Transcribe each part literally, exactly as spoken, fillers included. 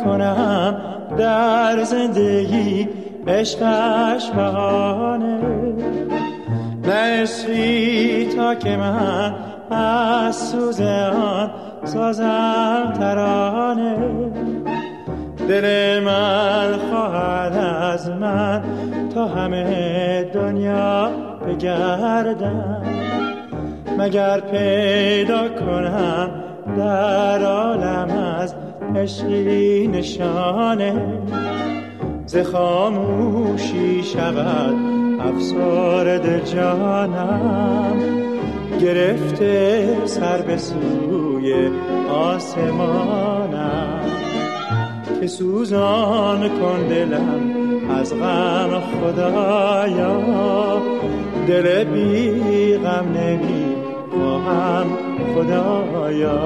کنم در زندگی عشقش بهانه، نه عشقی تا که من از سوز آن سازم ترانه. دل من خواهد از من تا همه دنیا بگردم، مگر پیدا کنم در عالم از عشقی نشانه. ز خاموشی شود افسرده جانم، گرفته سر به سوی آسمانم. که سوزان کن دلم از غم خدایا، دل بی غم نمی خواهم خدایا.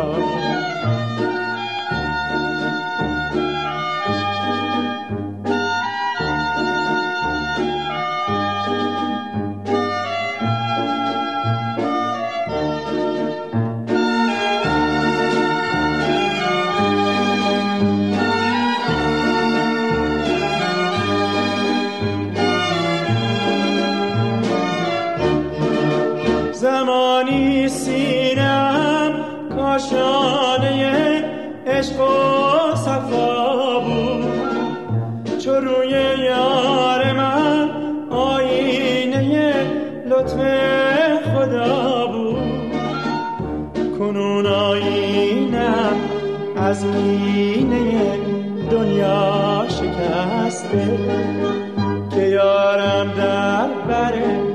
زمانی سینم کاشانه عشق و صفا بود، چو روی یار من آینه لطف خدا بود. کنون آینم از آینه دنیا شکسته، که یارم در بر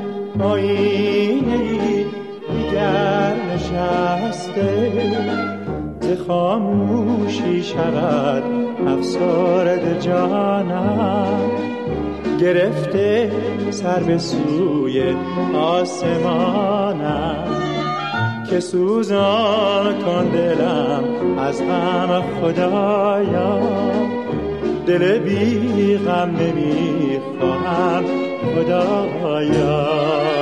آینه دیگر نشسته. ز خاموشی شود افسرده جانم، گرفته سر به سوی آسمانم. که سوزان کن دلم از غم خدایا، دل بی غم نمی خواهم خدایا.